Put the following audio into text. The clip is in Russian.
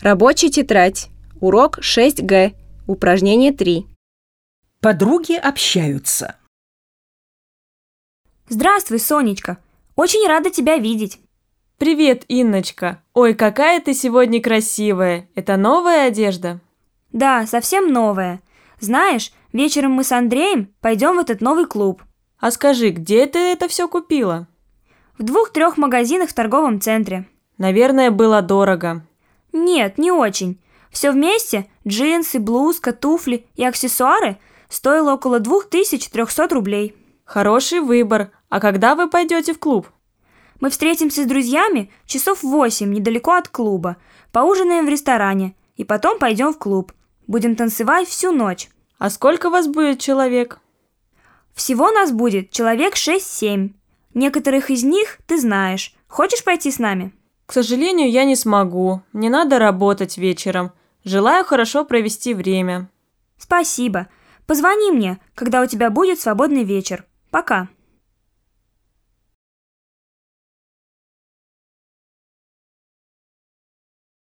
Рабочая тетрадь. Урок 6Г. Упражнение 3. Подруги общаются. Здравствуй, Сонечка. Очень рада тебя видеть. Привет, Инночка. Ой, какая ты сегодня красивая. Это новая одежда? Да, совсем новая. Знаешь, вечером мы с Андреем пойдем в этот новый клуб. А скажи, где ты это все купила? В 2-3 магазинах в торговом центре. Наверное, было дорого. Нет, не очень. Все вместе – джинсы, блузка, туфли и аксессуары – стоило около 2300 рублей. Хороший выбор. А когда вы пойдете в клуб? Мы встретимся с друзьями часов в 8 недалеко от клуба, поужинаем в ресторане и потом пойдем в клуб. Будем танцевать всю ночь. А сколько вас будет человек? Всего нас будет человек 6-7. Некоторых из них ты знаешь. Хочешь пойти с нами? К сожалению, я не смогу. Мне надо работать вечером. Желаю хорошо провести время. Спасибо. Позвони мне, когда у тебя будет свободный вечер. Пока.